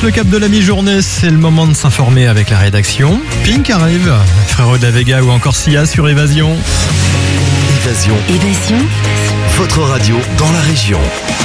passe le cap de la mi-journée, c'est le moment de s'informer avec la rédaction. Pink arrive, Frérot de la Vega ou encore Sia sur Évasion. Évasion. Votre radio dans la région.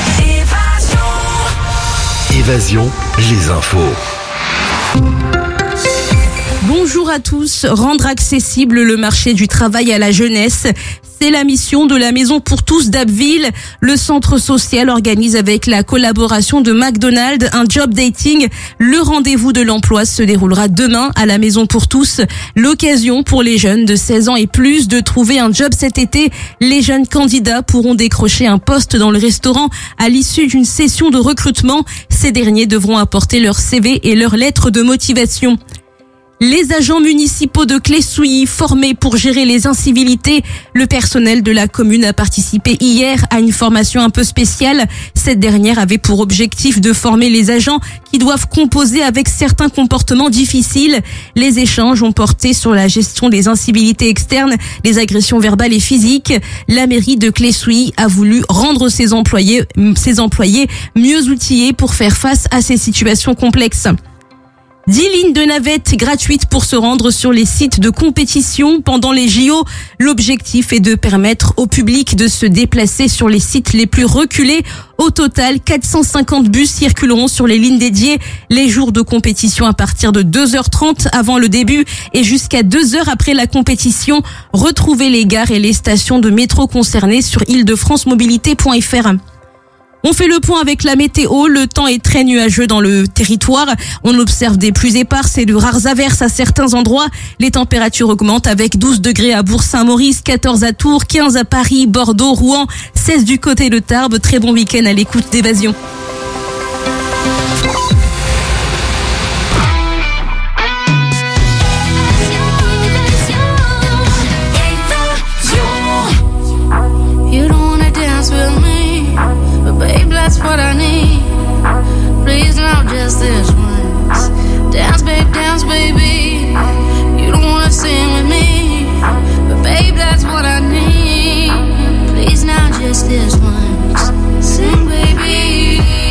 Évasion, les infos. Bonjour à tous. Rendre accessible le marché du travail à la jeunesse, c'est la mission de la Maison pour tous d'Abbeville. Le centre social organise avec la collaboration de McDonald's un job dating. Le rendez-vous de l'emploi se déroulera demain à la Maison pour tous. L'occasion pour les jeunes de 16 ans et plus de trouver un job cet été. Les jeunes candidats pourront décrocher un poste dans le restaurant à l'issue d'une session de recrutement. Ces derniers devront apporter leur CV et leur lettre de motivation. Les agents municipaux de Clé-Souilly formés pour gérer les incivilités. Le personnel de la commune a participé hier à une formation un peu spéciale. Cette dernière avait pour objectif de former les agents qui doivent composer avec certains comportements difficiles. Les échanges ont porté sur la gestion des incivilités externes, des agressions verbales et physiques. La mairie de Clé-Souilly a voulu rendre ses employés mieux outillés pour faire face à ces situations complexes. 10 lignes de navettes gratuites pour se rendre sur les sites de compétition pendant les JO. L'objectif est de permettre au public de se déplacer sur les sites les plus reculés. Au total, 450 bus circuleront sur les lignes dédiées les jours de compétition à partir de 2h30 avant le début et jusqu'à 2h après la compétition. Retrouvez les gares et les stations de métro concernées sur ile-de-france-mobilité.fr. On fait le point avec la météo. Le temps est très nuageux dans le territoire. On observe des pluies éparses et de rares averses à certains endroits. Les températures augmentent avec 12 degrés à Bourg-Saint-Maurice, 14 à Tours, 15 à Paris, Bordeaux, Rouen, 16 du côté de Tarbes. Très bon week-end à l'écoute d'Évasion. That's what I need. Please now just this once. Dance, baby. You don't wanna sing with me, but babe, that's what I need. Please now just this once. Sing, baby.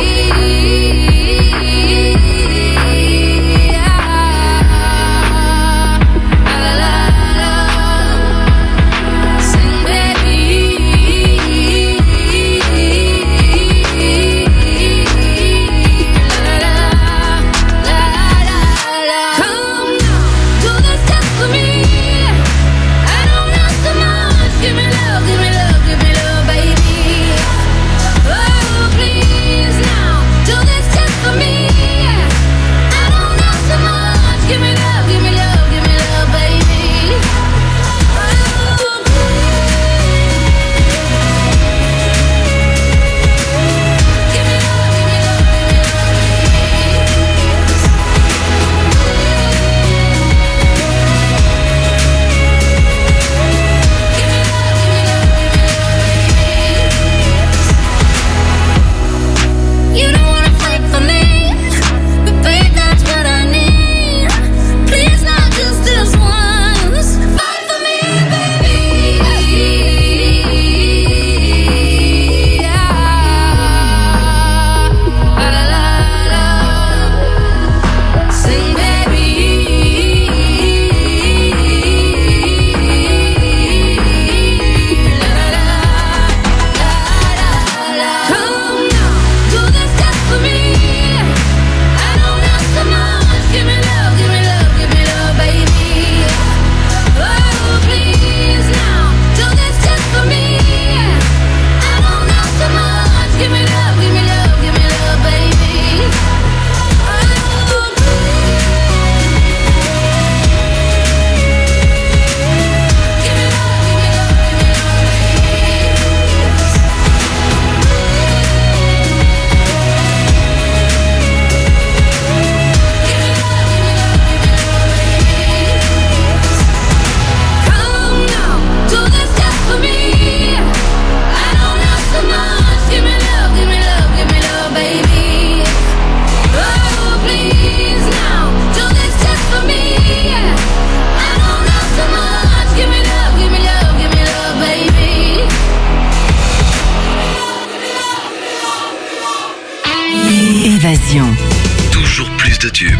Plus de tubes.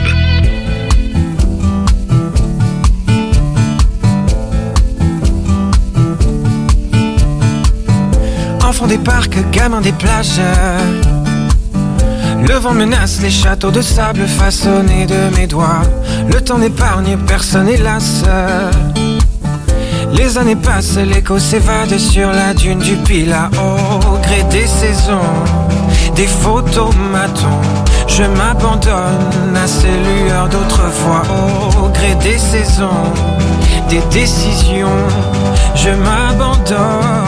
Enfant des parcs, gamin des plages. Le vent menace les châteaux de sable façonnés de mes doigts. Le temps n'épargne personne hélas. Les années passent, l'écho s'évade sur la dune du Pilat. Au gré des saisons, des photomatons, je m'abandonne à ces lueurs d'autrefois. Au gré des saisons, des décisions, je m'abandonne.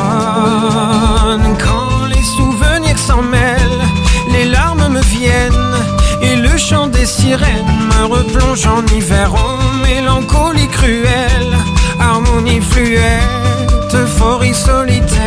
Quand les souvenirs s'en mêlent, les larmes me viennent et le chant des sirènes me replonge en hiver. Oh, mélancolie cruelle, harmonie fluette, euphorie solitaire.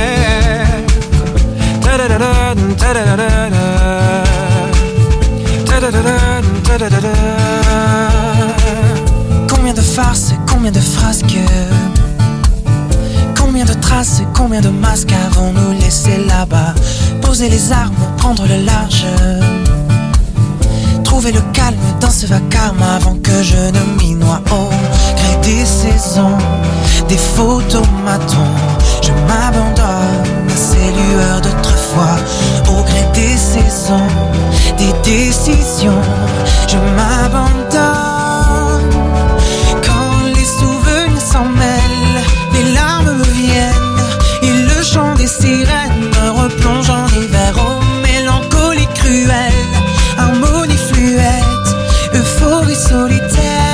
Combien de farces, combien de frasques, combien de traces, combien de masques avons-nous laissé là-bas? Poser les armes, prendre le large, trouver le calme dans ce vacarme avant que je ne m'y noie. Au gré des saisons, des photomatons, je m'abandonne à ces lueurs d'autrefois. Au gré des saisons, des décisions, je m'abandonne. Quand les souvenirs s'en mêlent, les larmes me viennent et le chant des sirènes me replonge en hiver. Oh, mélancolie cruelle, harmonie fluette, euphorie solitaire.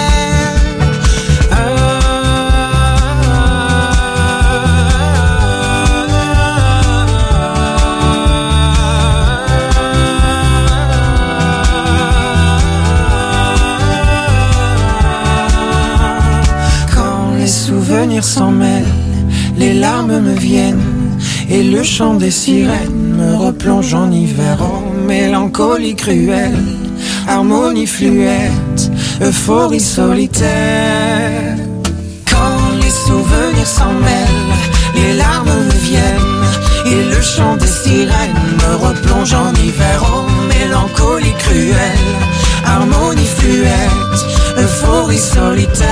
Quand les souvenirs s'en mêlent, les larmes me viennent et le chant des sirènes me replonge en hiver. Oh, mélancolie cruelle, harmonie fluette, euphorie solitaire. Quand les souvenirs s'en mêlent, les larmes me viennent et le chant des sirènes me replonge en hiver. Oh, mélancolie cruelle, harmonie fluette, euphorie solitaire.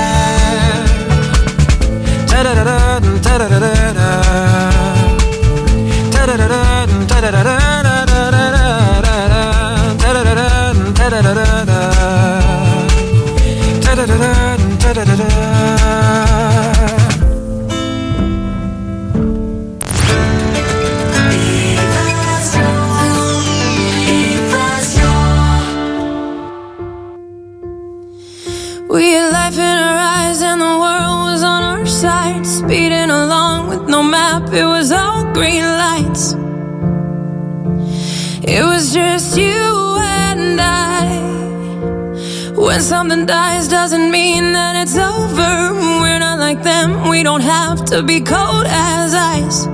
We had life in our eyes and the world was on our side, speeding along with no map, it was all green lights. It was just you and I. When something dies doesn't mean that it's over. We're not like them, we don't have to be cold as ice.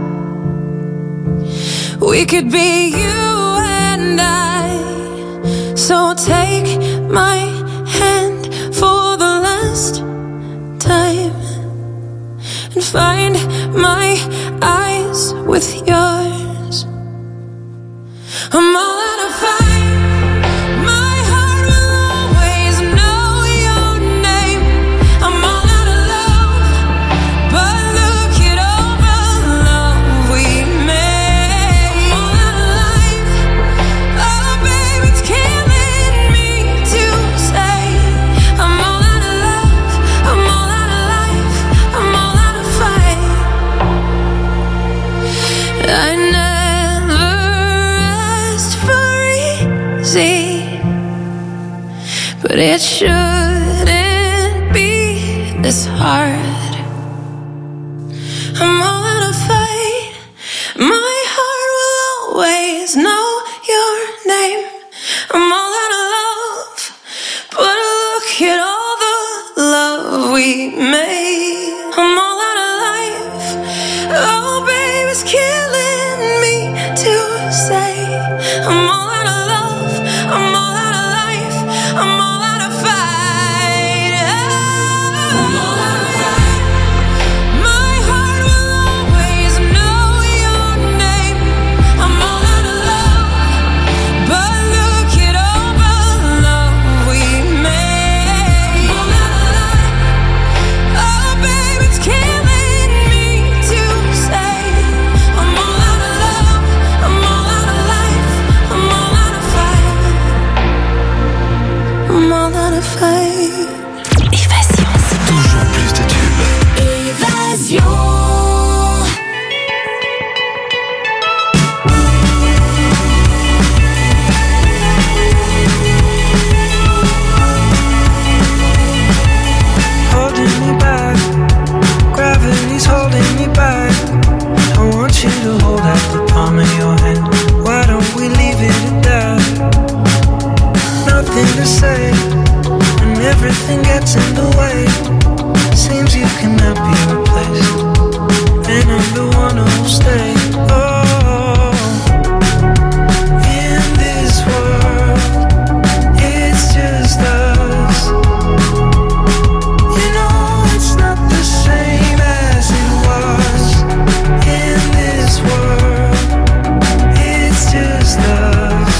We could be you and I. So take my hand for the last time and find my eyes with yours. I'm all out of fight. My heart will always know your name. I'm all out of love, but look at all the love we made. I'm all out of life. Oh, baby, it's killing me to say. I'm all out of love. I'm all out of life. I'm all out of fight. I never asked for easy, but it shouldn't be this hard. I'm all out of fight. My heart will always know your name. I'm all out of love, but look at all the love we made. I'm all out of life. Oh, baby, it's killing me to say. I'm all out of love. I'm all out of life. I'm all out of fight. I'm all out of fight. My heart will always know your name. I'm all out of love, but look at all the love we away. Seems you cannot be replaced, and I'm the one who'll stay. Oh, in this world, it's just us. You know it's not the same as it was. In this world, it's just us.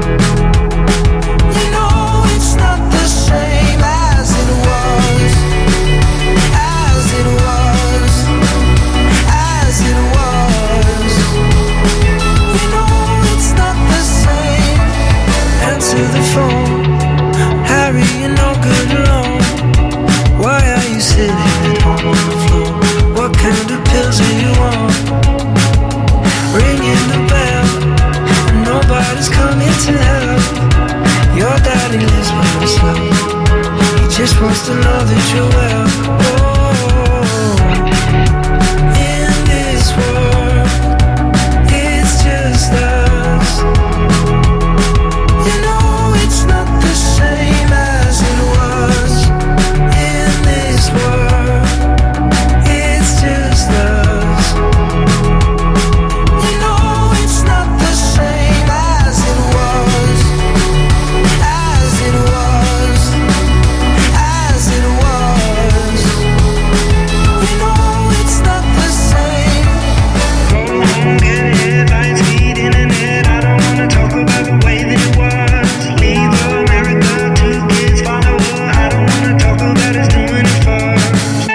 You know it's not the same as it was. As it was. As it was. You know it's not the same. Answer the phone, Harry, you're no good alone. Why are you sitting at home on the floor? What kind of pills are you on? Ringing the bell, and nobody's coming to help. Your daddy lives by himself. He just wants to know that you're well. Oh, in this world, it's just us. You know it's not the same as it was. In this world, it's just us. You know it's not the same as it was. As it was. As it was. You know it's not the same. Go home, get headlines, feed internet. I don't wanna talk about the way that it was. Leave America, 2 kids, follow her. I don't wanna talk about us doing it first.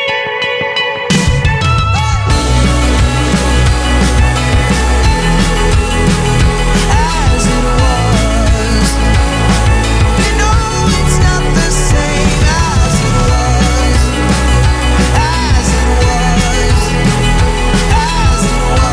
As it was. You know it's not the same as it was. As it was. As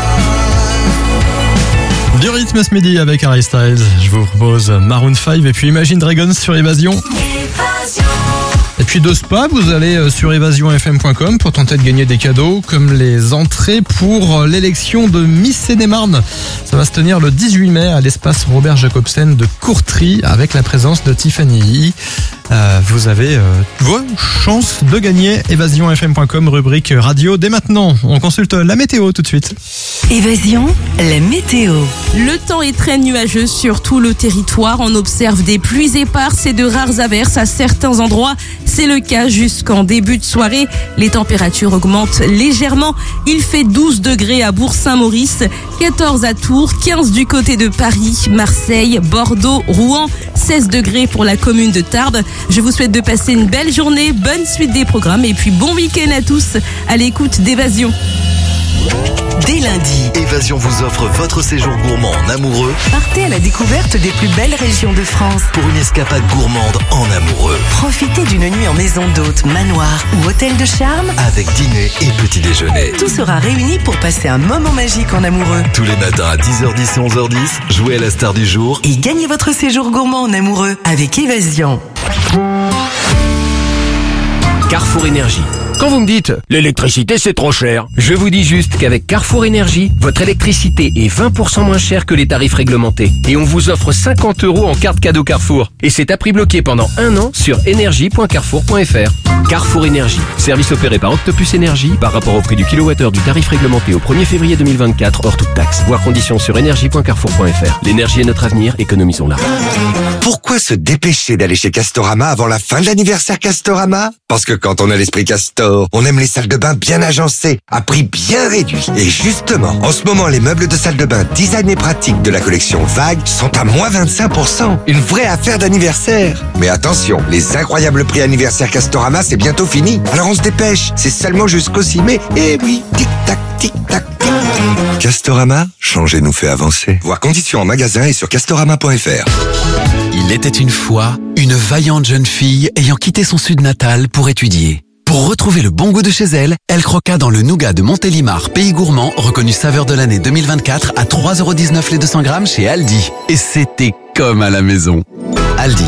it was. Du rythme ce midi avec Harry Styles. Je vous propose Maroon 5 et puis Imagine Dragons sur Évasion. Et puis de Spa, vous allez sur évasionfm.com pour tenter de gagner des cadeaux comme les entrées pour l'élection de Miss Seine-et-Marne. Ça va se tenir le 18 mai à l'espace Robert Jacobsen de Courtry avec la présence de Tiffany. Vous avez vos chances de gagner. évasionfm.com, rubrique radio. Dès maintenant, on consulte la météo tout de suite. Évasion, la météo. Le temps est très nuageux sur tout le territoire. On observe des pluies éparses et de rares averses à certains endroits. C'est le cas jusqu'en début de soirée. Les températures augmentent légèrement. Il fait 12 degrés à Bourg-Saint-Maurice, 14 à Tours, 15 du côté de Paris, Marseille, Bordeaux, Rouen, 16 degrés pour la commune de Tarbes. Je vous souhaite de passer une belle journée, bonne suite des programmes et puis bon week-end à tous à l'écoute d'Évasion. Dès lundi, Évasion vous offre votre séjour gourmand en amoureux partez à la découverte des plus belles régions de France. pour une escapade gourmande en amoureux. Profitez d'une nuit en maison d'hôte, manoir ou hôtel de charme. Avec dîner et petit déjeuner. Tout sera réuni pour passer un moment magique en amoureux. Tous les matins à 10h10 et 11h10, jouez à la star du jour. Et gagnez votre séjour gourmand en amoureux avec Évasion. Carrefour Énergie. Quand vous me dites « l'électricité c'est trop cher », je vous dis juste qu'avec Carrefour Énergie, votre électricité est 20% moins chère que les tarifs réglementés. Et on vous offre 50 € en carte cadeau Carrefour. Et c'est à prix bloqué pendant 1 an sur énergie.carrefour.fr. Carrefour Énergie. Service opéré par Octopus Énergie par rapport au prix du kilowattheure du tarif réglementé au 1er février 2024 hors toute taxe. Voir conditions sur énergie.carrefour.fr. L'énergie est notre avenir, économisons-la. Pourquoi se dépêcher d'aller chez Castorama avant la fin de l'anniversaire Castorama? Parce que quand on a l'esprit Castor, on aime les salles de bain bien agencées, à prix bien réduit. Et justement, en ce moment, les meubles de salle de bain design et pratique de la collection Vague sont à moins 25%. Une vraie affaire d'anniversaire. Mais attention, les incroyables prix anniversaire Castorama, c'est bientôt fini. Alors on se dépêche, c'est seulement jusqu'au 6 mai. Et oui, tic-tac, tic-tac, tic. Castorama, changer nous fait avancer. Voir conditions en magasin et sur castorama.fr. Il était une fois une vaillante jeune fille ayant quitté son sud natal pour étudier. Pour retrouver le bon goût de chez elle, elle croqua dans le nougat de Montélimar, pays gourmand, reconnu saveur de l'année 2024 à 3,19 € les 200 grammes chez Aldi. Et c'était comme à la maison. Aldi,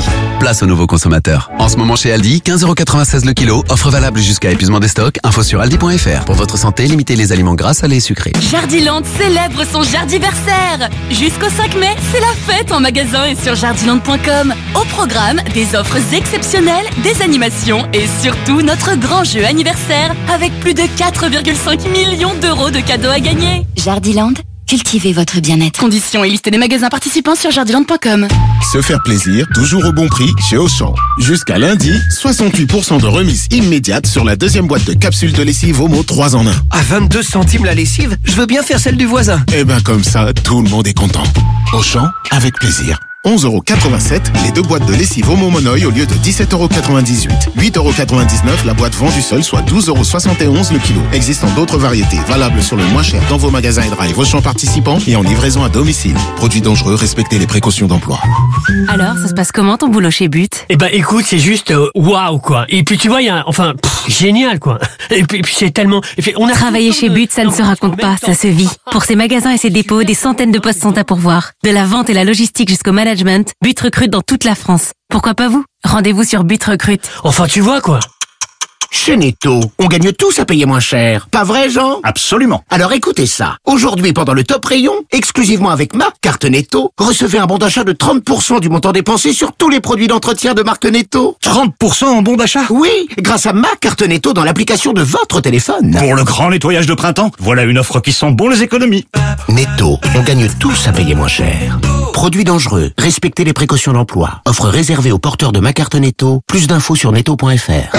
Place aux nouveaux consommateurs. En ce moment chez Aldi, 15,96€ le kilo. Offre valable jusqu'à épuisement des stocks. Info sur aldi.fr. Pour votre santé, limitez les aliments gras, salés et sucrés. Jardiland célèbre son jardiversaire. Jusqu'au 5 mai, c'est la fête en magasin et sur jardiland.com. Au programme, des offres exceptionnelles, des animations et surtout notre grand jeu anniversaire avec plus de 4,5 millions d'euros de cadeaux à gagner. Jardiland, cultivez votre bien-être. Conditions et liste des magasins participants sur jardiland.com. Se faire plaisir, toujours au bon prix chez Auchan. Jusqu'à lundi, 68% de remise immédiate sur la deuxième boîte de capsules de lessive Omo 3 en 1. À 22 centimes la lessive, je veux bien faire celle du voisin. Eh ben comme ça, tout le monde est content. Auchan, avec plaisir. 11,87€ les 2 boîtes de lessive Omo Monoï au lieu de 17,98€. 8,99€ la boîte vendue seule, soit 12,71€ le kilo. Existant d'autres variétés, valables sur le moins cher dans vos magasins et drive Auchan participants et en livraison à domicile. Produits dangereux, respectez les précautions d'emploi. Alors, ça se passe comment ton boulot chez But? Eh ben écoute, c'est juste waouh quoi. Et puis tu vois, il y a génial quoi. Et puis c'est tellement... Travailler chez But, ça ne se raconte pas, ça se vit. Pour ses magasins et ses dépôts, des centaines de postes sont à pourvoir. De la vente et la logistique jusqu'au management, But recrute dans toute la France. Pourquoi pas vous? Rendez-vous sur But Recrute. Enfin tu vois quoi. Chez Netto, on gagne tous à payer moins cher. Pas vrai, Jean? Absolument. Alors écoutez ça. Aujourd'hui, pendant le top rayon, exclusivement avec ma carte Netto, recevez un bon d'achat de 30% du montant dépensé sur tous les produits d'entretien de marque Netto. 30% en bon d'achat? Oui, grâce à ma carte Netto dans l'application de votre téléphone. Pour le grand nettoyage de printemps, voilà une offre qui sent bon les économies. Netto, on gagne tous à payer moins cher. Produits dangereux, respectez les précautions d'emploi. Offre réservée aux porteurs de ma carte Netto. Plus d'infos sur netto.fr.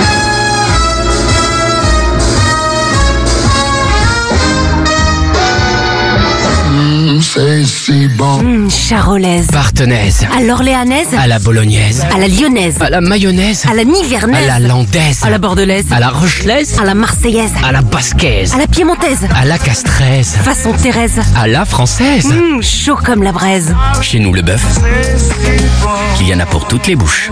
C'est si bon. Charolaise. Partenaise. À l'orléanaise. À la bolognaise. À la lyonnaise. À la mayonnaise. À la nivernaise. À la landaise. À la bordelaise. À la rochelaise. À la marseillaise. À la basquaise. À la piémontaise. À la castraise. Façon Thérèse. À la française. Chaud comme la braise. Chez nous, le bœuf, il y en a pour toutes les bouches.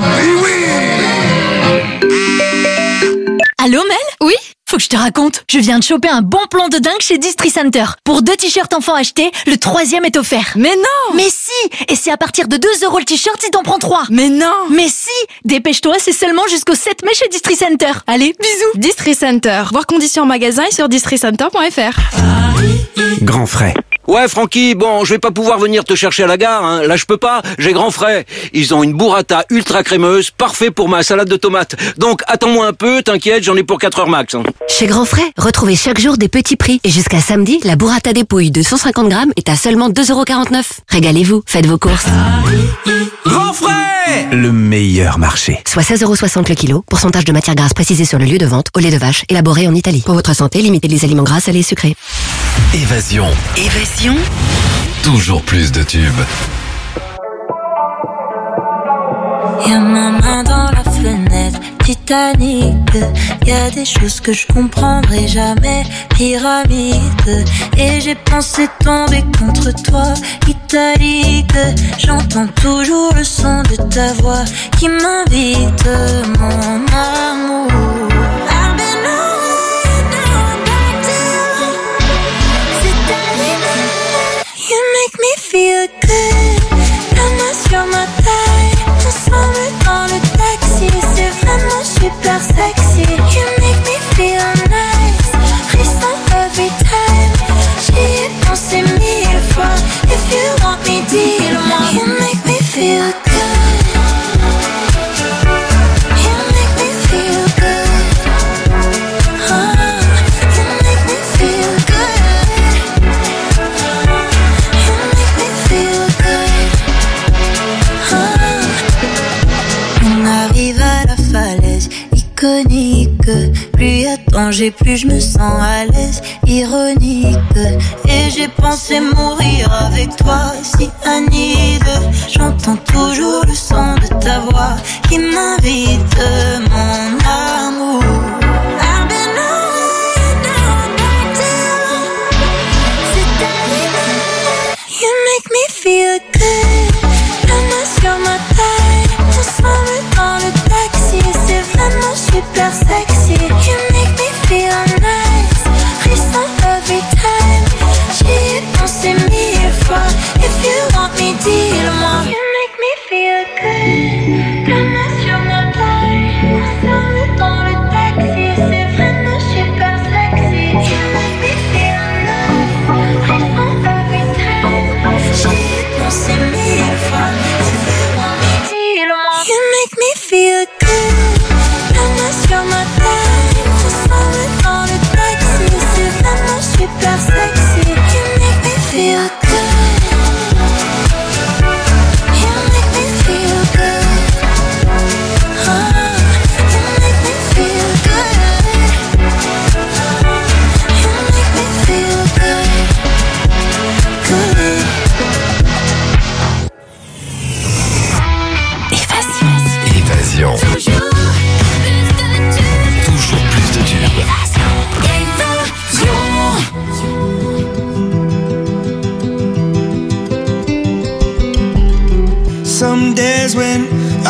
Allô Mel? Oui? Faut que je te raconte. Je viens de choper un bon plan de dingue chez Distri Center. Pour 2 t-shirts enfants achetés, le 3e est offert. Mais non! Mais si! Et c'est à partir de 2€ le t-shirt si t'en prends 3. Mais non! Mais si! Dépêche-toi, c'est seulement jusqu'au 7 mai chez Distri Center. Allez, bisous! Distri Center. Voir conditions en magasin et sur districenter.fr. Grand frais. Ouais, Francky, bon, je vais pas pouvoir venir te chercher à la gare, hein. Là, je peux pas. J'ai grand frais. Ils ont une burrata ultra crémeuse, parfait pour ma salade de tomates. Donc, attends-moi un peu, t'inquiète, j'en ai pour 4 heures max, hein. Chez Grand Frais, retrouvez chaque jour des petits prix. Et jusqu'à samedi, la burrata des pouilles de 150 grammes est à seulement 2,49€. Régalez-vous, faites vos courses. Grand frais! Le meilleur marché. Soit 16,60€ le kilo. Pourcentage de matière grasse précisé sur le lieu de vente au lait de vache, élaboré en Italie. Pour votre santé, limitez les aliments gras, salés et sucrés. Évasion. Évasion. Toujours plus de tubes. Y'a ma main dans la fenêtre, Titanic. Y'a des choses que je comprendrai jamais, pyramide. Et j'ai pensé tomber contre toi, italique. J'entends toujours le son de ta voix qui m'invite, mon amour. Make me feel good, la main sur ma taille, ensemble dans le taxi, c'est vraiment super sexy. You make me feel nice, frisson every time, j'y ai pensé 1000 fois. If you want me, dis-le-moi. You make me feel good, you make me feel good, you make me feel good. On arrive à la falaise iconique. Plus y a danger, plus je me sens à l'aise, ironique. Et j'ai pensé mourir avec toi, si Anide. J'entends toujours le son de ta voix qui m'invite, mon amour. I've been on down back down. C'est terminé. You make me feel good. La main sur ma taille, ensemble dans le taxi, c'est vraiment super sexy. You make me feel nice, frisson every time, j'y ai pensé 1000 fois. If you want me, dis-le-moi. You make me feel good. La main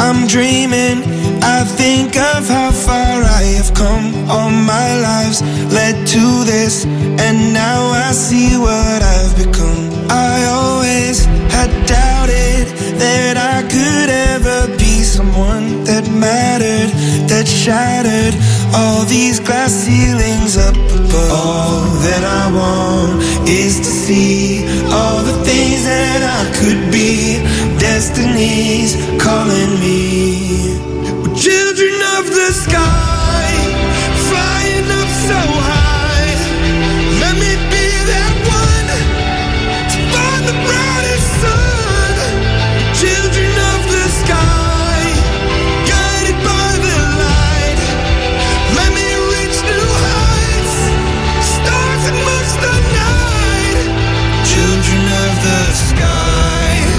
I'm dreaming, I think of how far I have come. All my lives led to this, and now I see what I've become. I always had doubted that I could ever be someone that mattered, that shattered all these glass ceilings up above. All that I want is to see all the things that I could be. Destiny's calling me. We're children of the sky, flying up so high. Let me be that one to find the brightest sun. Children of the sky, guided by the light. Let me reach new heights, stars amongst the night. Children of the sky.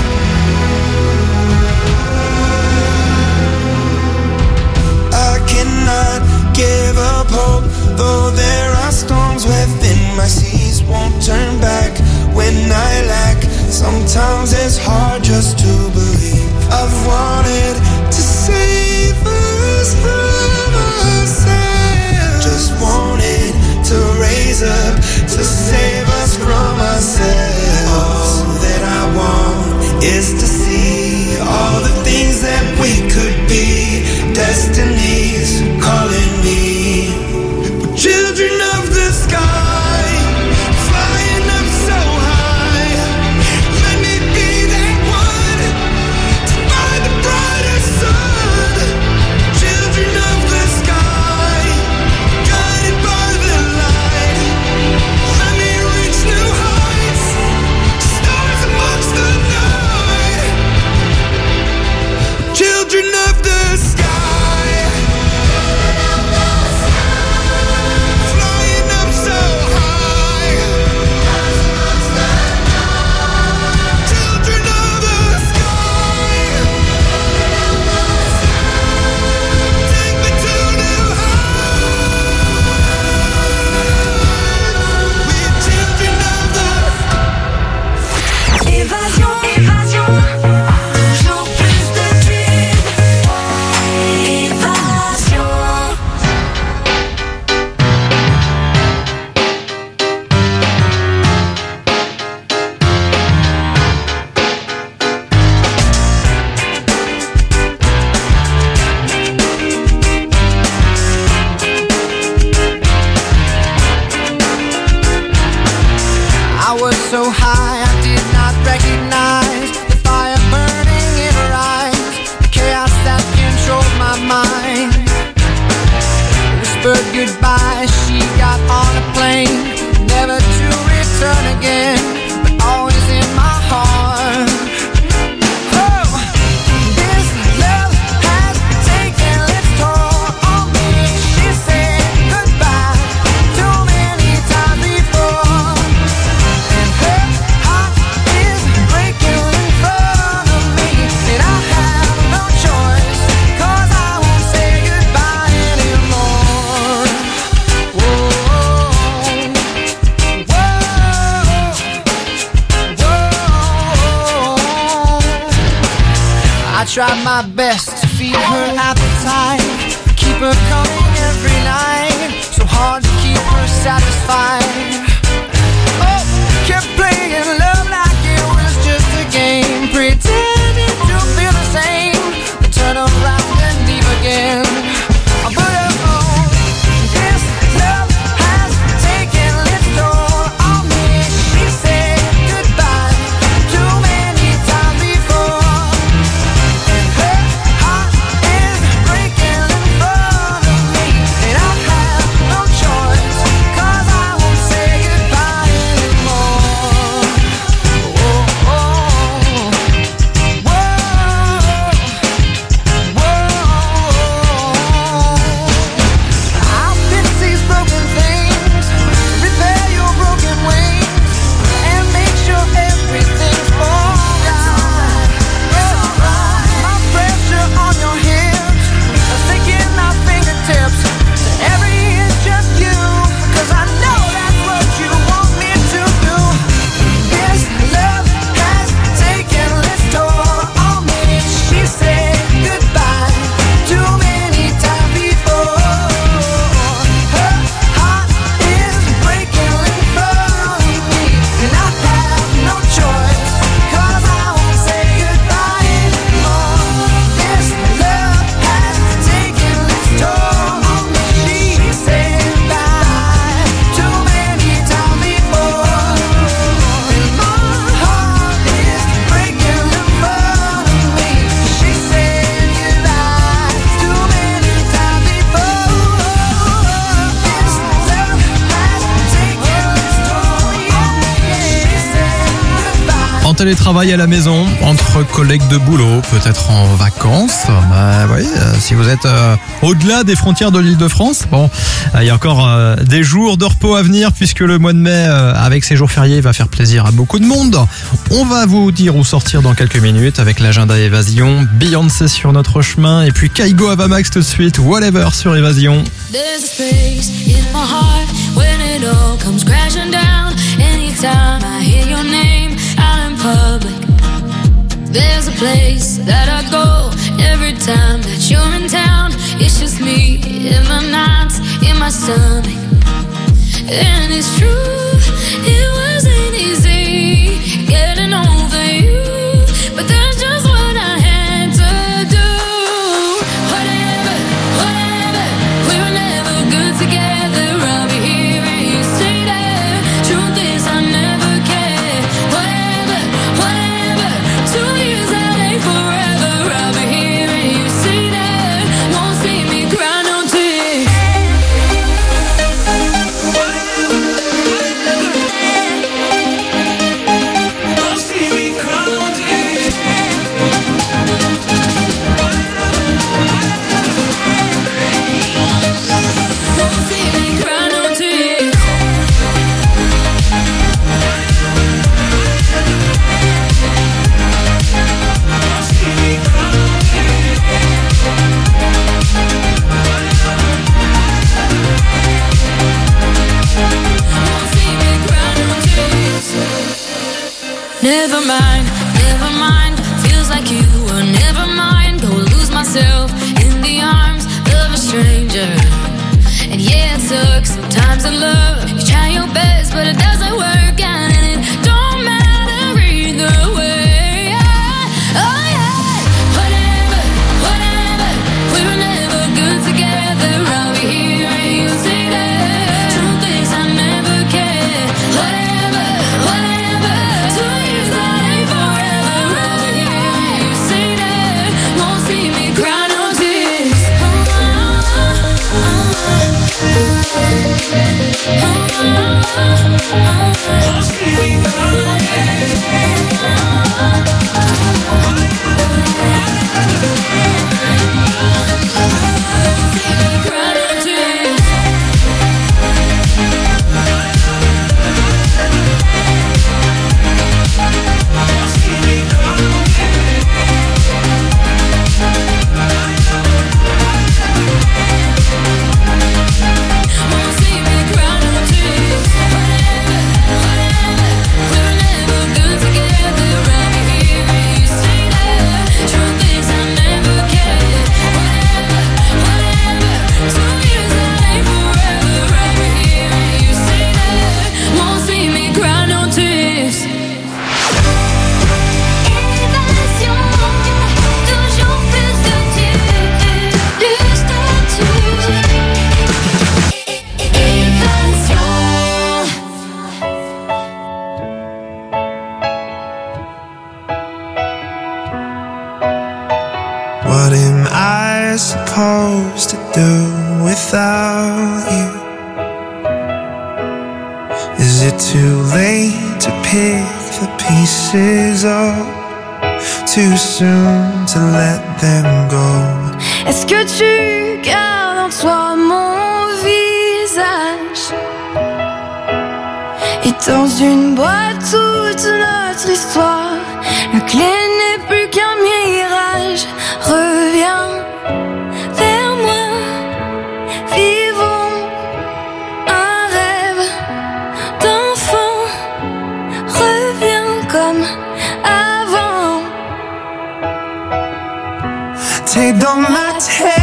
I cannot give up hope, though there are storms within my seas. Won't turn back when I lack. Sometimes it's hard just to believe. I've wanted to save us from ourselves. Just wanted to raise up to save us from ourselves. All that I want is to see all the things that we could be. Destiny's calling me. We're children of the sky, flying up so high. Let me be that one to find the brightest sun. Children of the sky, guided by the light. Let me reach new heights, stars amongst the night. Children of the sky. So high, I did not recognize the fire burning in her eyes, the chaos that controlled my mind. Whispered goodbye, she got on a plane, never to return again, but always in my heart. Oh, this love has taken its toll on me. She said goodbye too many times before. I tried my best to feed her appetite, keep her coming every night, so hard to keep her satisfied. Oh, kept playing love like it was just a game, pretending to feel the same, then turn around and leave again. But oh, this love has taken its toll on me. She said goodbye too many times before. Her heart is breaking in front of me, télétravail à la maison, entre collègues de boulot, peut-être en vacances. Oui, si vous êtes au-delà des frontières de l'Île-de-France, bon, il y a encore des jours de repos à venir puisque le mois de mai, avec ses jours fériés, va faire plaisir à beaucoup de monde. On va vous dire où sortir dans quelques minutes avec l'agenda Évasion, Beyoncé sur notre chemin et puis Kaigo Avamax tout de suite, Whatever sur Évasion. There's a space in my heart when it all comes crashing down. Anytime I hear your name out in public, there's a place that I go every time that you're in town. It's just me in the nights, in my stomach. And it's true, it wasn't easy getting over you, but that's just what I had to do. Whatever, whatever, we were never good together. I'll be here and you say that. Truth is I never cared. Whatever, whatever, 2 years out ain't forever. I'll be here and you say that. Won't see me cry no tears. Never mind, feels like you were never mine. Go lose myself in the arms of a stranger. And yeah, it sucks sometimes in love. You try your best, but it doesn't work out. And it don't matter either way. Oh yeah, whatever, whatever, we were never good together. I'll be here and you say that. Truth is I never cared. Whatever, whatever, 2 years that ain't forever. I'll be here and you say that. Won't see me cry no tears. What am I supposed to do without you? Is it too late to pick the pieces up? Too soon to let them go? Est-ce que tu gardes en toi mon visage? Et dans une boîte toute notre histoire, la clé n'est plus qu'un mirage. Reviens vers moi, vivons un rêve d'enfant. Reviens comme avant. T'es dans ma tête,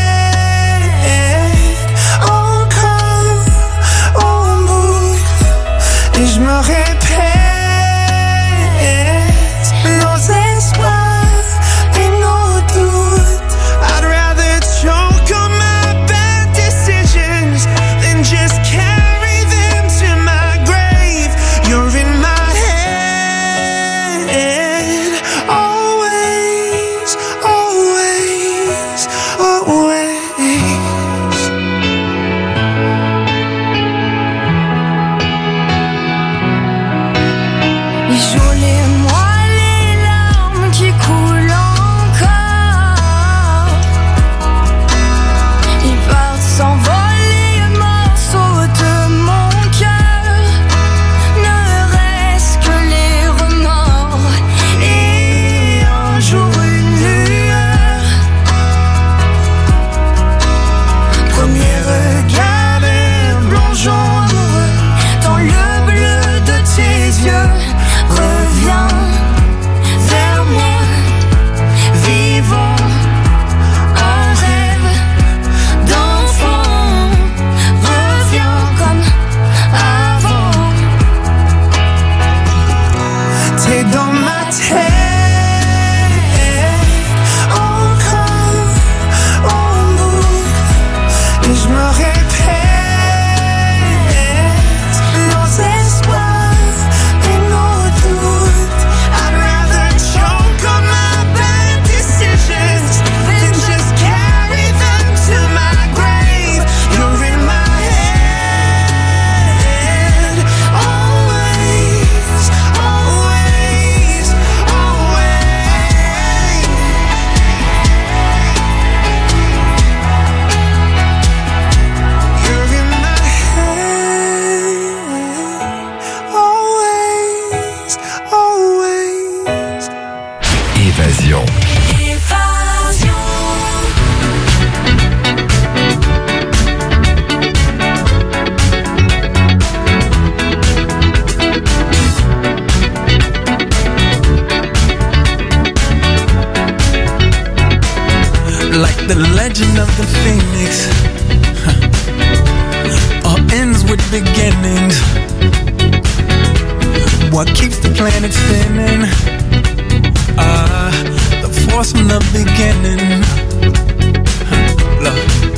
encore en boucle, et je me répète nos origin of the phoenix all ends with beginnings. What keeps the planet spinning? The force from the beginning. Look.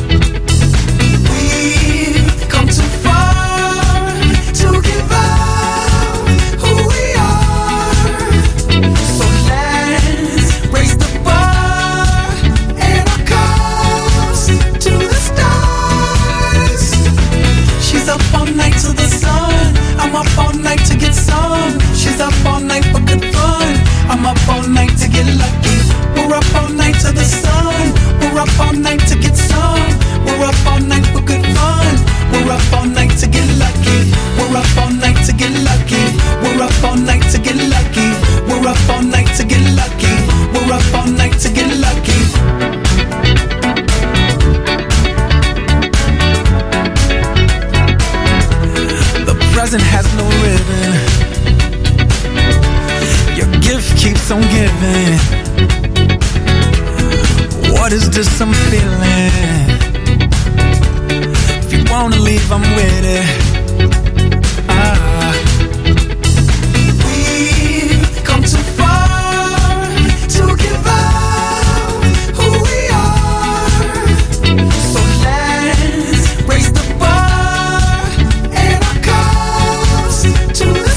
We've come too far to give up who we are. So let's raise the bar and our cups to the stars. She's up all night to the sun. I'm up all night to get some. She's up all night for good fun. I'm up all night to get lucky. We're up all night to the sun. We're up all night to get some. We're up all night for good fun. We're up all night to get lucky. We're up all night to get lucky. We're up all night to get lucky. We're up all night to get lucky. We're up all night to get lucky. The present has no ribbon. Your gift keeps on giving. What is this I'm feeling? If you wanna leave, I'm with it. We've come too far to give up who we are. So let's raise the bar and our cups to the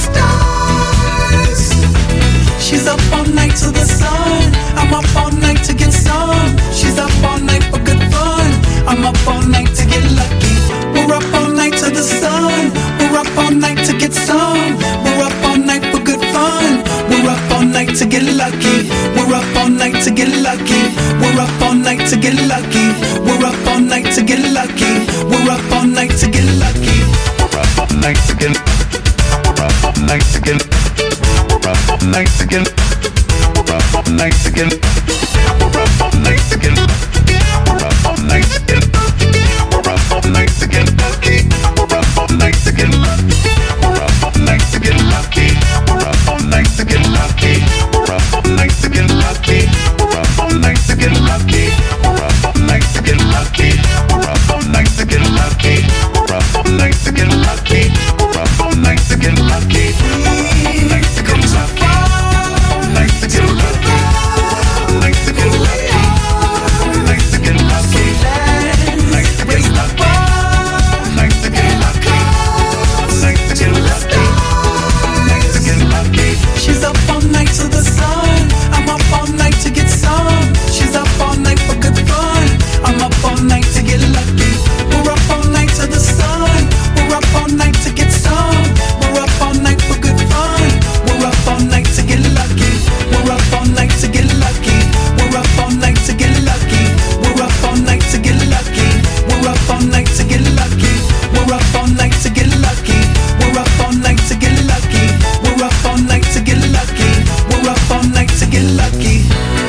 stars. She's up all night to the sun. I'm up all night to get some. She's up all night for good fun. I'm up all night to get lucky. We're up all night to the sun. We're up all night to get some. We're up all night for good fun. We're up all night to get lucky. We're up all night to get lucky. We're up all night to get lucky. We're up all night to get lucky. We're up all night to get lucky. We're up all night to get. We're up all night to get. We're up all night to get. We're up all night to get. We're up all night to get. We're up all night to get. We're up all night to get lucky. We're up all night to get lucky. We're up all night to get lucky. We're up all night to get lucky. We're up all night to get lucky. We're up all night to get lucky. We're up all night to get lucky. We're up all night to get lucky. We're up all night to get lucky. We're up all night to get lucky. We're up all night to get lucky. Night to get lucky. Night to get lucky. Night to get lucky. Night to get lucky. Night to get lucky. Night to get lucky. Night to get lucky. She's up all night to the sun. I'm up all night to get some. She's up all night for good fun. I'm up all night to get lucky. We're up all night to the sun. We're up all night to get some. We're up all night for good fun. We're up all night to get lucky. We're up all night to get lucky. We're up all night to get lucky. We're up all night to get lucky. We're up all night to get lucky. We're up all night to get lucky. We're up all night to get lucky. We're up all night to get lucky. We're up all night to get lucky.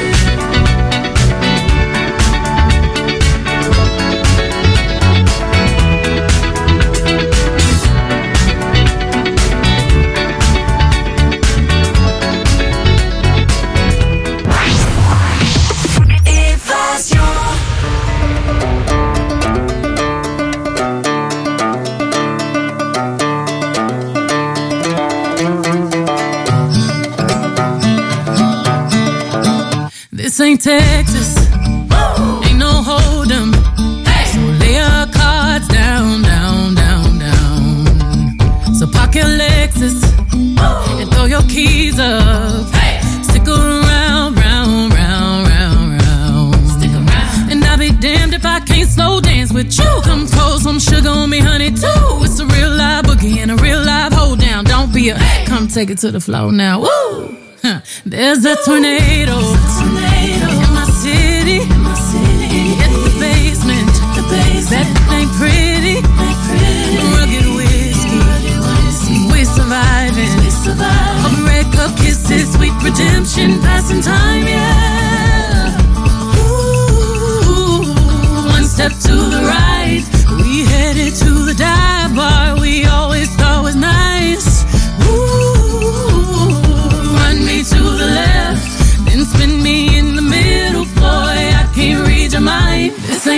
This ain't Texas, ain't no hold'em. So lay your cards down, down, down, down. So park your Lexus and throw your keys up. Stick around, round, round, round, round. Stick around. And I'll be damned if I can't slow dance with you. Come pour some sugar on me, honey, too. It's a real live boogie and a real live hold down. Don't be a come take it to the floor now. Woo! There's a tornado in my city. At the basement. That ain't pretty. Rugged whiskey. We surviving. A red cup kisses, sweet redemption, passing time, yeah. Ooh, one step to the right. We headed to the dive bar we always thought was nice. Ooh, run me to the left, then spin me in the middle, boy. I can't read your mind. This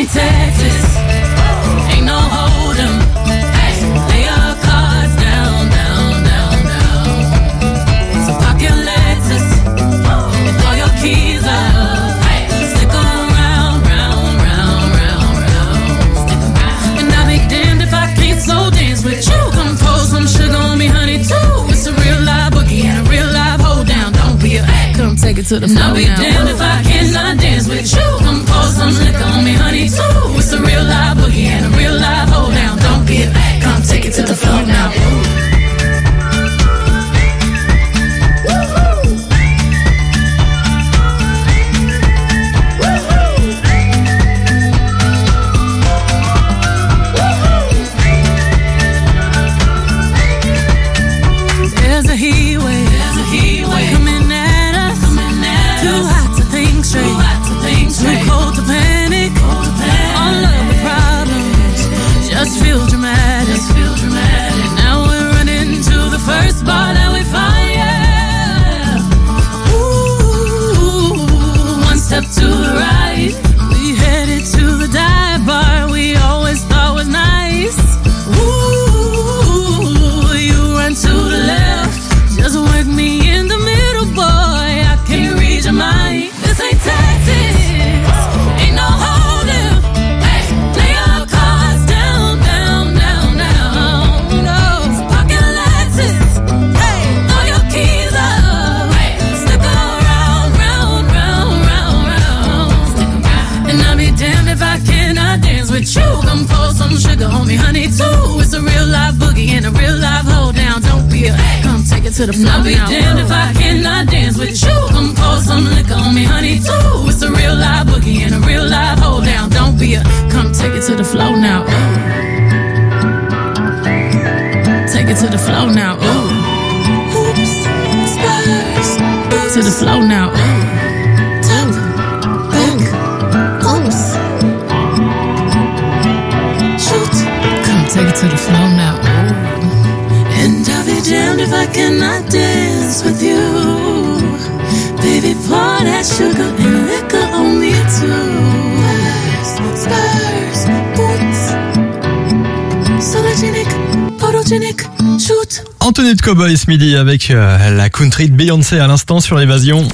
to the flow now. I'll be damned if I cannot dance with you. Come pour some liquor on me, honey, too. It's a real live boogie and a real live hold down. Don't be a fake, come take it to the floor now. There's a heat wave coming at us. Too hot to think straight, too cold to panic. All of the problems just feel dramatic. Now we're running to the first bar that we find, yeah. Ooh, one step to the right, we headed to the dive bar we always thought was nice. Ooh, you run to the left, just work me in the middle, boy. I can't read your mind. This ain't tactics, ain't no holding. Hey, lay your cards down, down, down, down. No, so pocket Lexus. Hey, throw your keys up. Hey, stick around, round, round, round, round. Stick around. And I'll be damned if I cannot dance with you. Come pour some sugar on me, honey, too. It's a real live boogie and a real live hold down. Don't be a come take it to the floor. I'll be damned if I cannot dance with you. Come pour some liquor on me, honey, too. It's a real live boogie and a real live hold down. Don't be a come take it to the floor now. Ooh. Take it to the floor now. Ooh. Oops, spurs. To the floor now. Ooh. Top, back, oops. Shoot, come take it to the floor now. Ooh. And I'll be damned if I cannot dance with you. Baby, pour that sugar and liquor on me too. Spurs, boots, sologenic, photogenic, shoot. Anthony de Cowboy ce midi avec la country de Beyoncé à l'instant sur Évasion.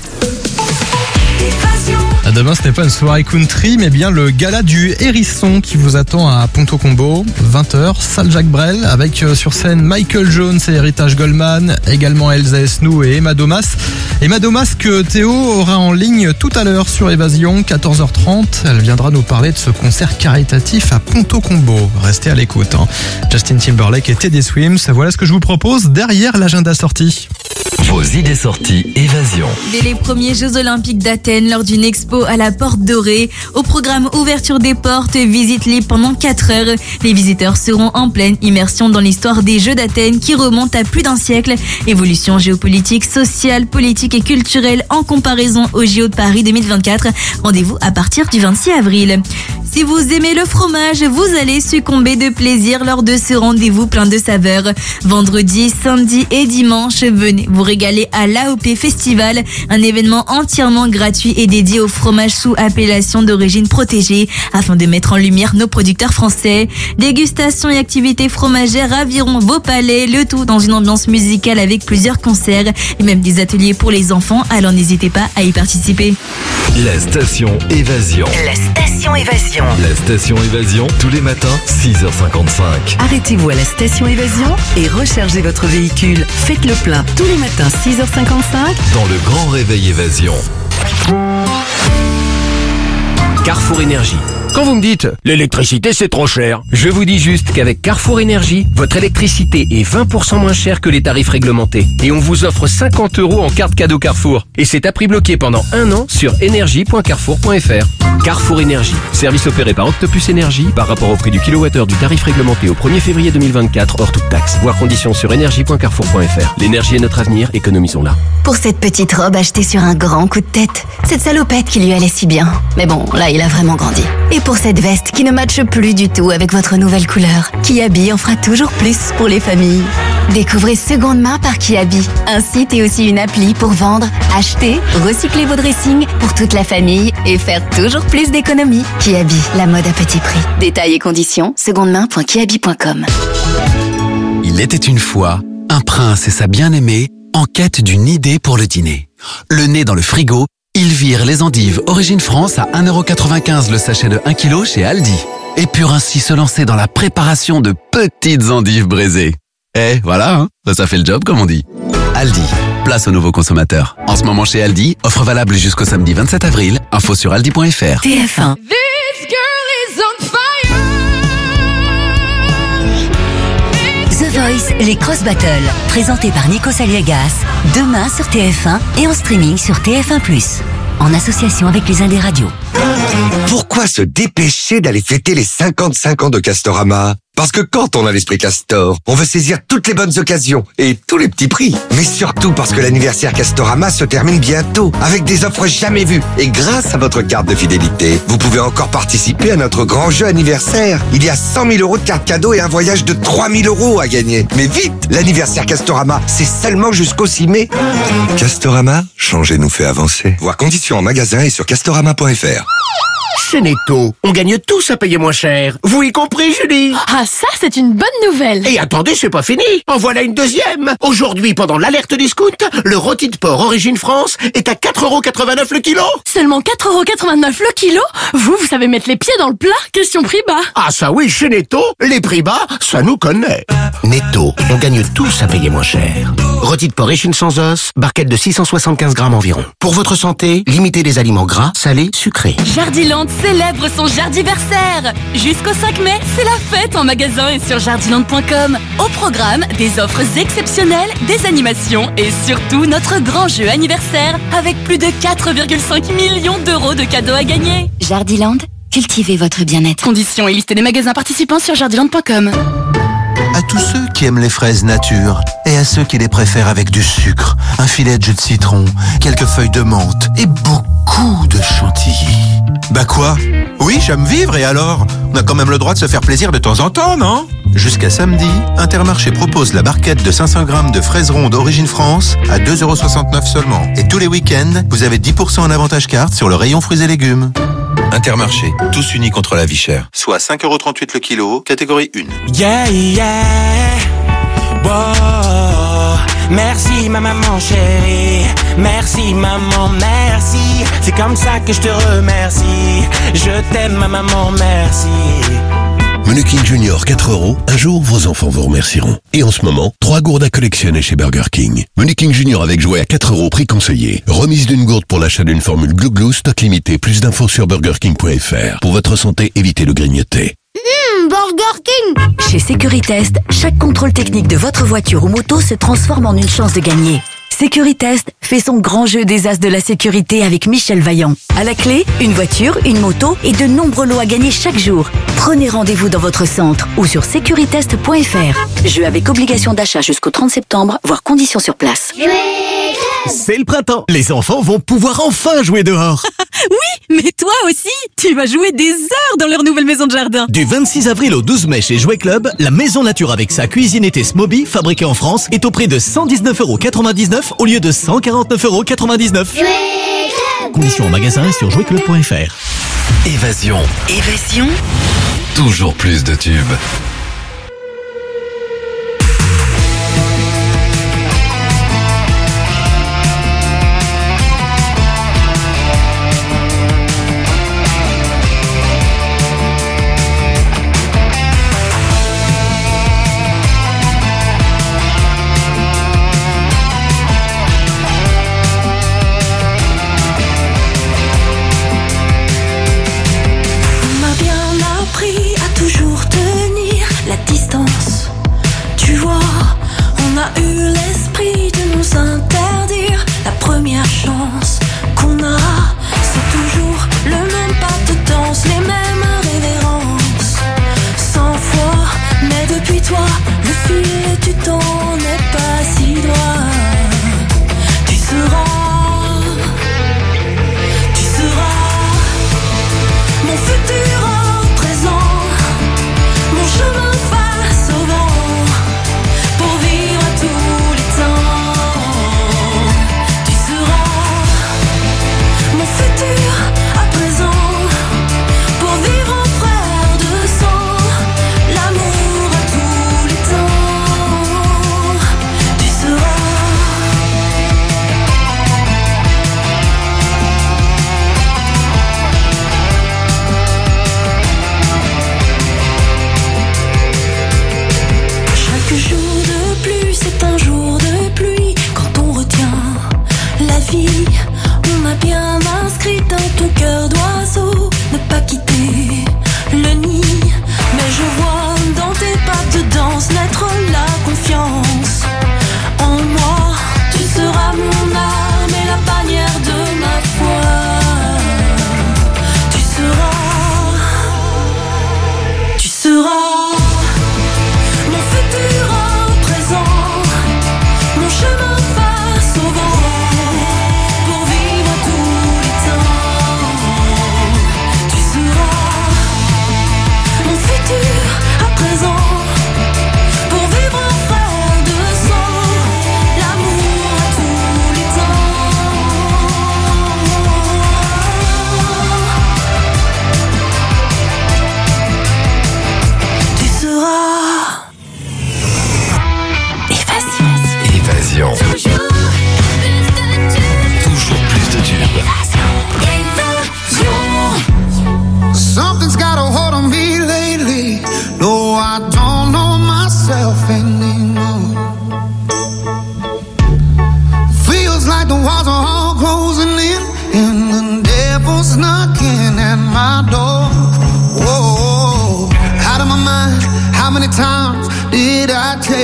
Demain, ce n'est pas une soirée country, mais bien le gala du Hérisson qui vous attend à Ponto Combo, 20h, salle Jacques Brel, avec sur scène Michael Jones et Heritage Goldman, également Elsa Esnou et Emma Domas. Emma Domas que Théo aura en ligne tout à l'heure sur Évasion, 14h30. Elle viendra nous parler de ce concert caritatif à Ponto Combo. Restez à l'écoute. Justin Timberlake et Teddy Swims, voilà ce que je vous propose derrière l'agenda sortie. Vos idées sorties Évasion. Dès les premiers Jeux Olympiques d'Athènes, lors d'une expo à la Porte Dorée, au programme ouverture des portes, visite libre pendant 4 heures. Les visiteurs seront en pleine immersion dans l'histoire des Jeux d'Athènes qui remonte à plus d'un siècle. Évolution géopolitique, sociale, politique et culturelle en comparaison aux JO de Paris 2024. Rendez-vous à partir du 26 avril. Si vous aimez le fromage, vous allez succomber de plaisir lors de ce rendez-vous plein de saveurs. Vendredi, samedi et dimanche, venez vous régaler à l'AOP Festival, un événement entièrement gratuit et dédié au fromage sous appellation d'origine protégée afin de mettre en lumière nos producteurs français. Dégustation et activités fromagères raviront vos palais, le tout dans une ambiance musicale avec plusieurs concerts et même des ateliers pour les enfants, alors n'hésitez pas à y participer. La station Évasion. La station Évasion. La station Évasion, tous les matins, 6h55. Arrêtez-vous à la station Évasion et rechargez votre véhicule. Faites le plein tous les matins, 6h55. Dans le grand réveil Évasion. Carrefour Énergie. Quand vous me dites « l'électricité c'est trop cher », je vous dis juste qu'avec Carrefour Énergie, votre électricité est 20% moins chère que les tarifs réglementés. Et on vous offre 50 € en carte cadeau Carrefour. Et c'est à prix bloqué pendant 1 an sur énergie.carrefour.fr. Carrefour Énergie. Service opéré par Octopus Énergie par rapport au prix du kilowattheure du tarif réglementé au 1er février 2024 hors toute taxe. Voir conditions sur énergie.carrefour.fr. L'énergie est notre avenir, économisons-la. Pour cette petite robe achetée sur un grand coup de tête, cette salopette qui lui allait si bien. Mais bon, là il a vraiment grandi. Et pour cette veste qui ne matche plus du tout avec votre nouvelle couleur, Kiabi en fera toujours plus pour les familles. Découvrez Seconde Main par Kiabi, un site et aussi une appli pour vendre, acheter, recycler vos dressings pour toute la famille et faire toujours plus d'économies. Kiabi, la mode à petit prix. Détails et conditions, secondemain.kiabi.com. Il était une fois un prince et sa bien-aimée en quête d'une idée pour le dîner. Le nez dans le frigo, ils virent les endives Origine France à 1,95€ le sachet de 1 kg chez Aldi. Et purent ainsi se lancer dans la préparation de petites endives braisées. Eh, voilà, hein, ça fait le job comme on dit. Aldi, Place aux nouveaux consommateurs. En ce moment chez Aldi, offre valable jusqu'au samedi 27 avril. Info sur aldi.fr. TF1. This girl is on fire. The Voice, les Cross Battles, présentés par Nico Saliegas, demain sur TF1 et en streaming sur TF1+, en association avec les Indés Radio. Pourquoi se dépêcher d'aller fêter les 55 ans de Castorama? Parce que quand on a l'esprit Castor, on veut saisir toutes les bonnes occasions et tous les petits prix. Mais surtout parce que l'anniversaire Castorama se termine bientôt avec des offres jamais vues. Et grâce à votre carte de fidélité, vous pouvez encore participer à notre grand jeu anniversaire. Il y a 100 000 € de cartes cadeaux et un voyage de 3 000 € à gagner. Mais vite, l'anniversaire Castorama, c'est seulement jusqu'au 6 mai. Castorama, changer nous fait avancer. Voir conditions en magasin et sur castorama.fr. Chez Netto, on gagne tous à payer moins cher. Vous y compris, Julie? Ah, ça, c'est une bonne nouvelle. Et attendez, c'est pas fini. En voilà une deuxième. Aujourd'hui, pendant l'alerte discount, le rôti de porc Origine France est à 4,89 € le kilo. Seulement 4,89 € le kilo? Vous savez mettre les pieds dans le plat? Question prix bas. Ah ça oui, chez Netto, les prix bas, ça nous connaît. Netto, on gagne tous à payer moins cher. Rôti de porc échine sans os, barquette de 675 grammes environ. Pour votre santé, limitez les aliments gras, salés, sucrés. Jardiland célèbre son jardiversaire. Jusqu'au 5 mai, c'est la fête en magasin et sur jardiland.com. Au programme, des offres exceptionnelles, des animations et surtout notre grand jeu anniversaire avec plus de 4,5 millions d'euros de cadeaux à gagner. Jardiland, cultivez votre bien-être. Conditions et liste des magasins participants sur jardiland.com. À tous ceux qui aiment les fraises nature et à ceux qui les préfèrent avec du sucre, un filet de jus de citron, quelques feuilles de menthe et beaucoup de chantilly. Bah quoi? Oui, j'aime vivre et alors? On a quand même le droit de se faire plaisir de temps en temps, non? Jusqu'à samedi, Intermarché propose la barquette de 500 grammes de fraises rondes Origine France à 2,69 € seulement. Et tous les week-ends, vous avez 10% en avantage carte sur le rayon fruits et légumes. Intermarché, tous unis contre la vie chère. Soit 5,38 € le kilo, catégorie 1. Yeah, yeah. Wow. Merci ma maman chérie. Merci maman, merci. C'est comme ça que je te remercie. Je t'aime ma maman, merci. Menu King Junior 4 €, un jour vos enfants vous remercieront. Et en ce moment, 3 gourdes à collectionner chez Burger King. Menu King Junior avec jouet à 4 €, prix conseillé. Remise d'une gourde pour l'achat d'une formule Glou Glou, stock limité. Plus d'infos sur burgerking.fr. Pour votre santé, évitez le grignoter. Burger King! Chez Sécuritest, chaque contrôle technique de votre voiture ou moto se transforme en une chance de gagner. Sécuritest fait son grand jeu des as de la sécurité avec Michel Vaillant. À la clé, une voiture, une moto et de nombreux lots à gagner chaque jour. Prenez rendez-vous dans votre centre ou sur sécuritest.fr. Jeu avec obligation d'achat jusqu'au 30 septembre, voire conditions sur place. C'est le printemps. Les enfants vont pouvoir enfin jouer dehors. Oui, mais toi aussi, tu vas jouer des heures dans leur nouvelle maison de jardin. Du 26 avril au 12 mai chez Jouet Club, la maison nature avec sa cuisine été Smoby, fabriquée en France, est au prix de 119,99 € au lieu de 149,99 €. Conditions en magasin et sur jouetclub.fr. Évasion. Évasion. Toujours plus de tubes. Pour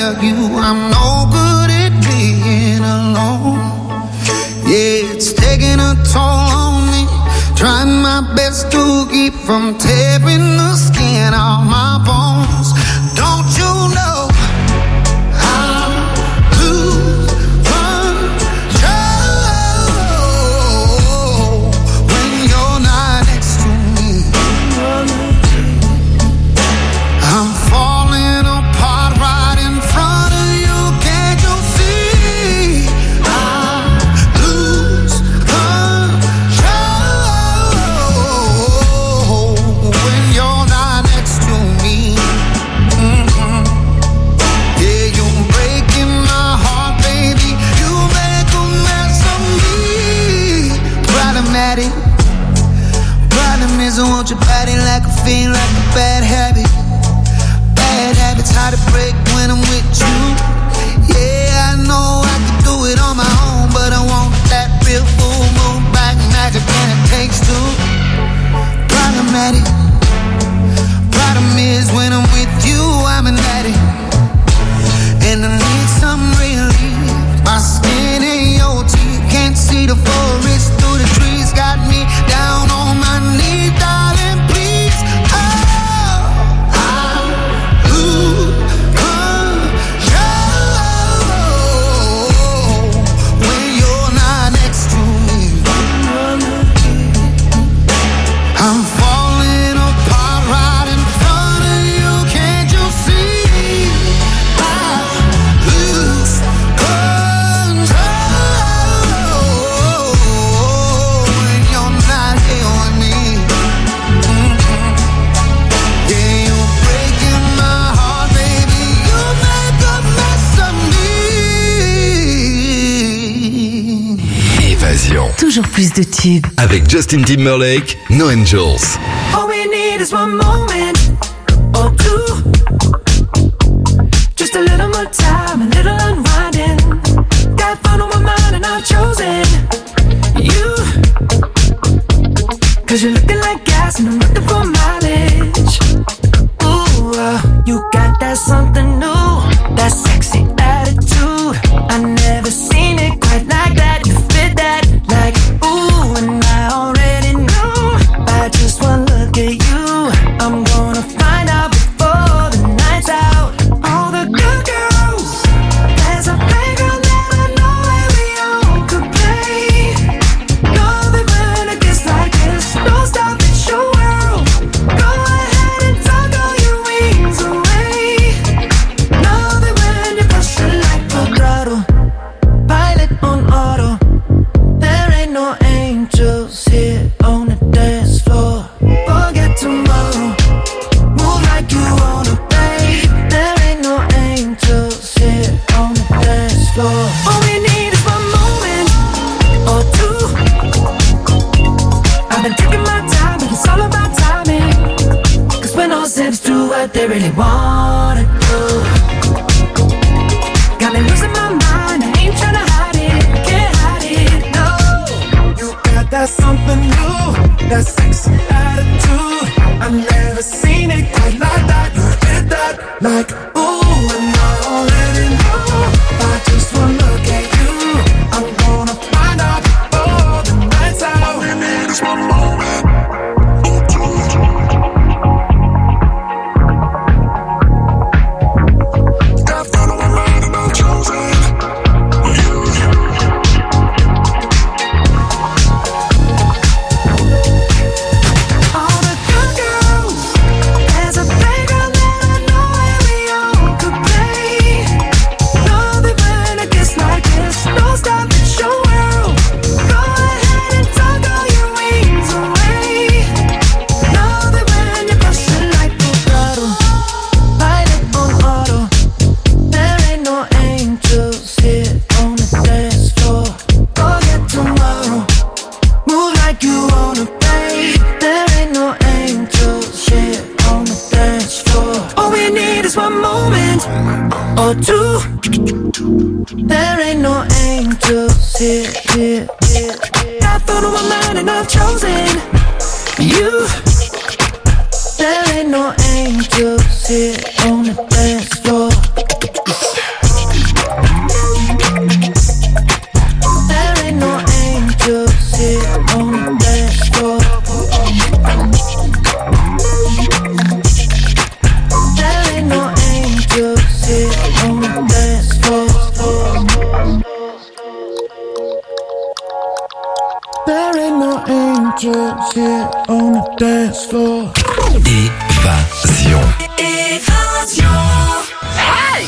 tell you I'm no good at being alone. Yeah, it's taking a toll on me. Trying my best to keep from tearing the skin off my bones. Don't you know I lose control when you're not next to me? I'm falling apart right in front of you. Can't you see? I lose control when you're not next to me. Yeah, you're breaking my heart, baby. You make a mess of me. Problematic. Problem is I want your body like a fiend, like a bad habit. Bad habits hard to break when I'm with you. Yeah, I know I can do it on my own, but I want that real full moon black magic, and it takes two. Problematic. Problem is when I'm with you, I'm an addict, and I need some relief. My skin and your teeth can't see the forest through the trees. Got me down on my knees, darling, please. Oh, I lose control when you're not next to me. I'm falling apart right in front of you. Can't you see? I lose control when you're not here with me. Yeah, you're breaking my heart, baby. You make a mess of me. Évasion. Toujours plus de tubes. Avec Justin Timberlake, No Angels. All we need is one moment or two. Just a little more time, a little unwinding. Got fun on my mind and I've chosen you. Cause you're looking like gas and I'm looking for mileage. Ooh, you got that something new, that sexy attitude. I never seen it quite like that. You fit that like ooh, and I already knew by just one look at you. I'm gonna find out before the night's out. All the good girls, there's a playground that I know where we all could play. Love it when it gets like this. Don't stop, it's your world. Go ahead and tuck all your wings away. Love it when you push it like a throttle. Pilot on auto. There ain't no angels here on the dance floor. Forget tomorrow. Move like you wanna play. There ain't no angels here on the dance floor. All we need is one moment or two. I've been taking my time, but it's all about timing. Cause when all zips do what they really wanna do. Got me losing my mind, I ain't tryna hide it, can't hide it, no. You got that something new, that sexy attitude. I've never seen it quite like that. You did that like ooh, and I already know by just one look at you. I'm gonna find out before the night's out. All we need is one moment. Got fun on my mind and I've chosen you. All the good girls, there's a playground that I know where we all could play. Love it when it gets like this. Don't stop, it's your world. Go ahead and tuck all your wings away. Love it when you push it like a throttle. Pilot on auto. There ain't no angels here on the dance floor. Forget tomorrow. Move like you wanna play. There ain't no angels here on the dance floor. All we need is one moment or two. There ain't no angels here. Got fun on my mind and I've chosen you. There ain't no angels here on the dance floor. just here on the dance floor. Évasion. Hey!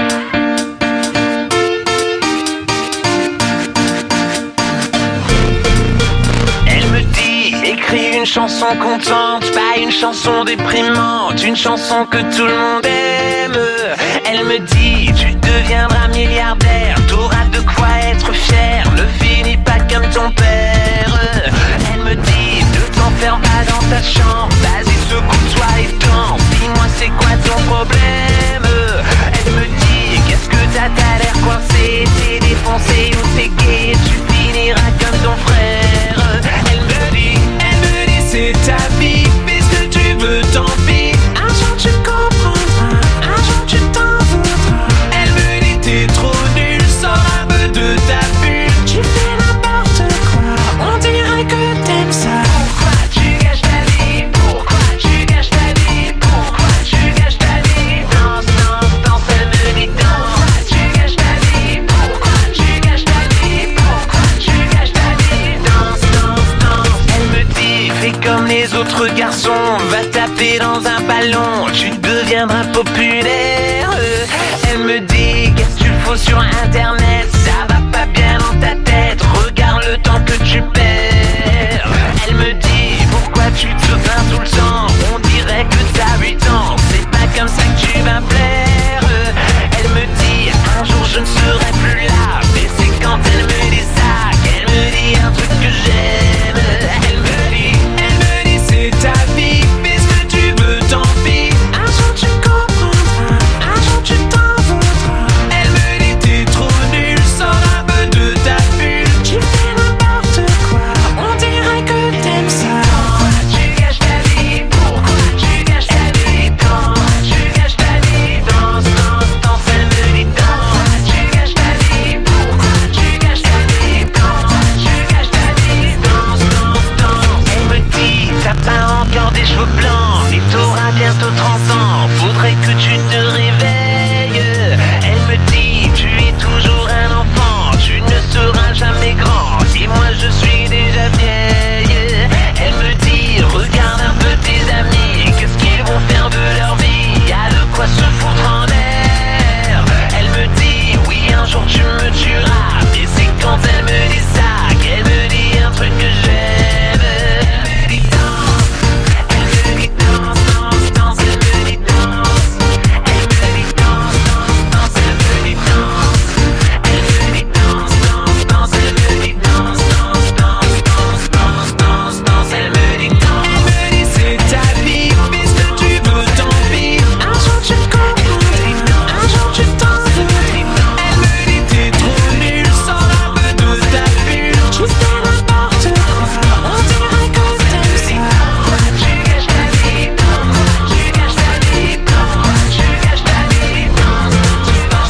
Elle me dit, écris une chanson contente, pas une chanson déprimante, une chanson que tout le monde aime. Elle me dit, tu deviendras milliardaire, t'auras de quoi être fier, ne finis pas comme ton père. Elle me dit, ne t'enferme pas dans ta chambre, vas-y secoue-toi et danse, dis-moi c'est quoi ton problème. Elle me dit, qu'est-ce que t'as l'air coincé, t'es défoncé ou t'es gay, tu finiras comme ton frère. Elle me dit, c'est ta vie, fais ce que tu veux, tant pis. Un jour tu comprendras, un jour tu t'en voudras. Elle me dit, t'es trop nul, sors un peu de ta bulle. Tu fais n'importe quoi, on dirait que t'aimes ça. Pourquoi tu gâches ta vie? Pourquoi tu gâches ta vie? Pourquoi tu gâches ta vie? Danse, danse, danse, elle me dit danse. Pourquoi tu gâches ta vie? Pourquoi tu gâches ta vie? Pourquoi tu gâches ta vie? Danse, danse, danse. Elle me dit, fais comme les autres garçons, va taper dans un ballon, tu deviendras populaire. Elle me dit, qu'est-ce que tu fous sur internet?